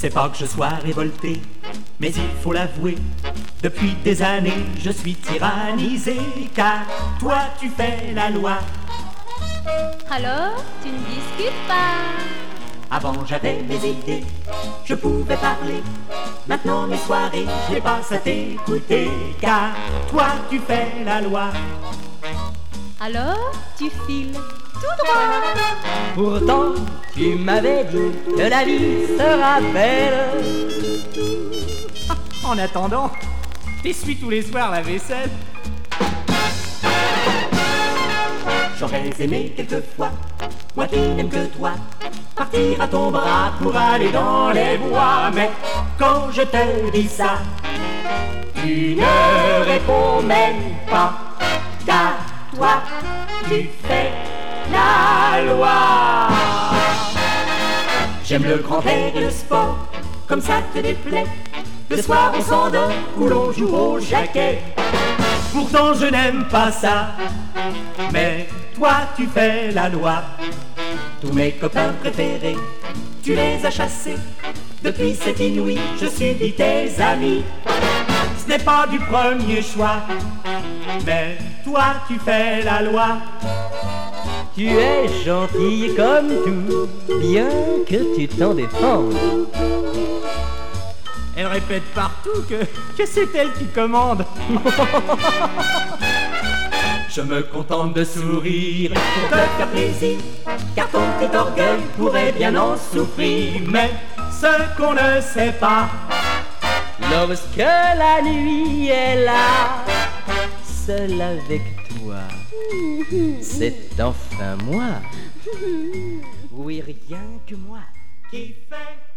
C'est pas que je sois révolté, mais il faut l'avouer, depuis des années je suis tyrannisé, car toi tu fais la loi. Alors, tu ne discutes pas. Avant j'avais mes idées, je pouvais parler. Maintenant mes soirées, je les passe à t'écouter, car toi tu fais la loi. Alors, tu files tout droit. Pourtant, tu m'avais dit que la vie sera belle. En attendant, essuie tous les soirs la vaisselle. J'aurais aimé quelquefois, moi qui n'aime que toi, partir à ton bras pour aller dans les bois. Mais quand je te dis ça, tu ne réponds même pas, car toi, tu fais la loi. J'aime le grand air et le sport, comme ça te déplaît. Le soir on s'endort ou l'on joue au jaquet. Pourtant je n'aime pas ça, mais toi tu fais la loi. Tous mes copains préférés, tu les as chassés. Depuis cette inouïe, je subis tes amis. Ce n'est pas du premier choix, mais toi tu fais la loi. Tu es gentille comme tout, bien que tu t'en défendes. Elle répète partout que c'est elle qui commande. Je me contente de sourire pour te faire plaisir, car ton petit orgueil pourrait bien en souffrir. Mais ce qu'on ne sait pas, lorsque la nuit est là, seul avec toi, c'est enfin moi. Oui, rien que moi qui fait